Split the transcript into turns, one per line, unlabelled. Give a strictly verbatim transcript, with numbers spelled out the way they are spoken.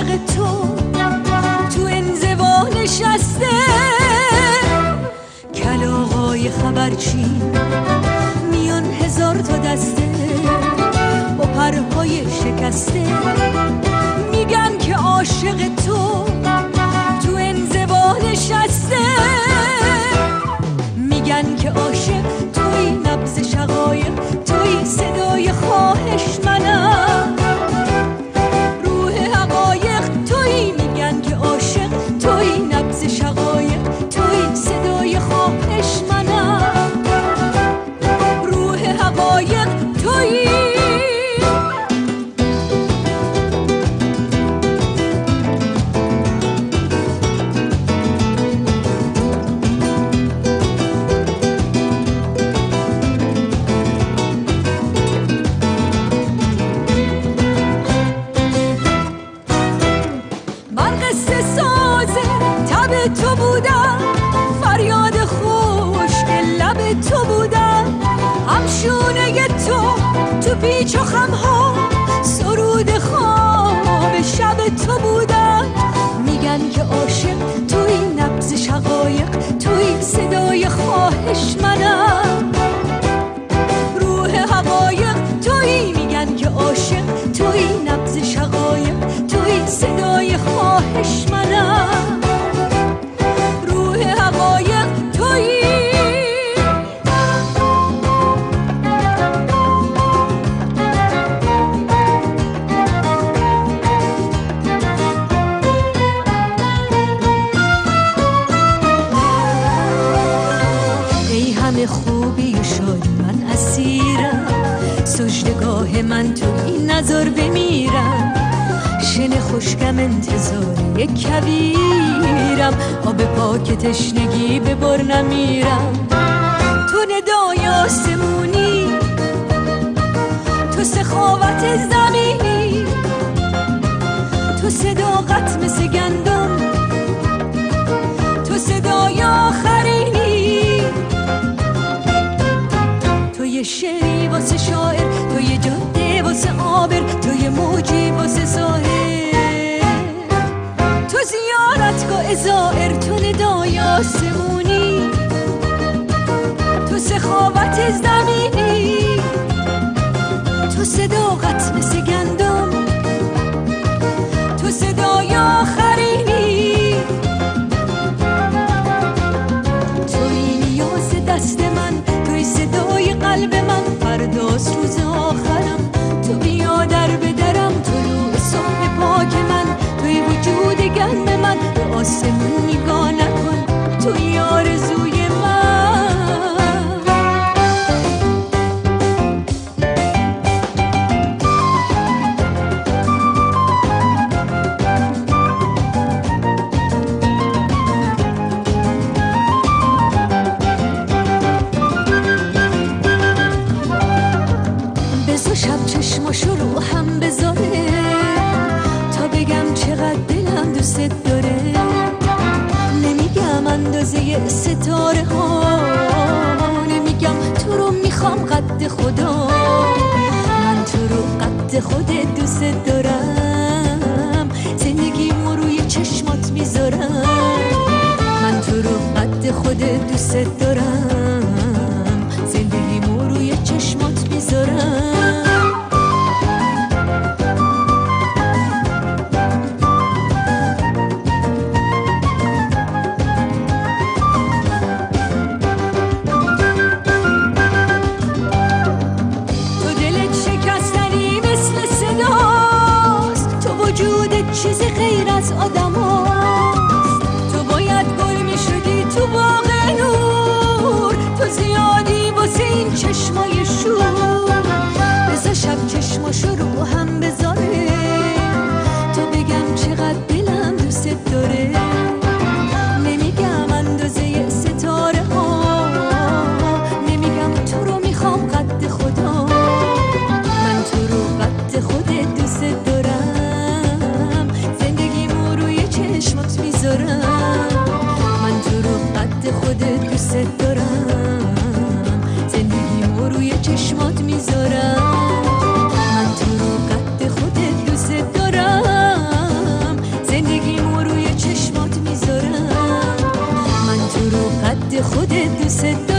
عاشق تو تو انزوا نشسته، کلاغای خبرچی میان هزار تا دسته با پرهای شکسته، میگن که عاشق تو تو انزوا نشسته، میگن که عاشق توی نبض شقایق، توی صدای خواهش منم، روح حقایق توی، میگن که عاشق توی نبض شقایق، توی صدای خواهش منم، روح حقایق توی. تو بودم فریاد خوشگل لب تو بودم، همشونه تو تو پیچ و خمها سرود خواب شب تو بودم، میگن که عاشق توی نبض شقایق، توی صدای خواهش منم، روح حقایق توی، میگن که عاشق توی نبض شقایق، توی صدای خواهش منم، خوبی و شادی من اسیرم، سجدگاه من تو این نظر بمیرم، شن خشکم انتظار یک کویرم، آب پاک تشنگی به بر نمیرم، تو ندای آسمونی، تو سخاوت زمینی، تو صداقت مثل گندم، تو صدای آخرینی، تو یه شعری واسه شاعر، تو یه جاده واسه عابر، تو یه موجی واسه ساحل، تو زیارتگاه زائر، تو ندای آسمونی، تو سخاوت زمینی، تو صداقت مثل گندم، تو صدای آخرینی، توی نیاز دست من، توی صدای قلب من، فرداست روز آخرم، تو بیا در بدرم، طلوع صبح پاک من، توی وجود گرم من، به آسمون نگاه نکن، توی آرزوی من. چشماشو رو هم بذاره تا بگم چقدر دلم دوست داره، نمیگم اندازه ستاره ها، نمیگم تو رو میخوام قد خدا، من تو رو قد خودت دوست دارم، زندگیمو روی چشمات میذارم، من تو رو قد خودت دوست دارم، زندگیمو روی چشمات میذارم. چیزی غیر از آدم هاست، تو باید گل می شدی تو باغ نور، تو زیادی واسه این چشمای شور، بذار شب چشماشو رو هم بذاره تو بگم چقدر دلم دوست داره، نمیگم اندازه ستاره ها، نمیگم تو رو میخوام قد خدا، من تو رو قد خودت دوست دارم، چشمات میذارم، من تو رو قد خودت دوست دارم، زندگیمو روی قد خودت دوست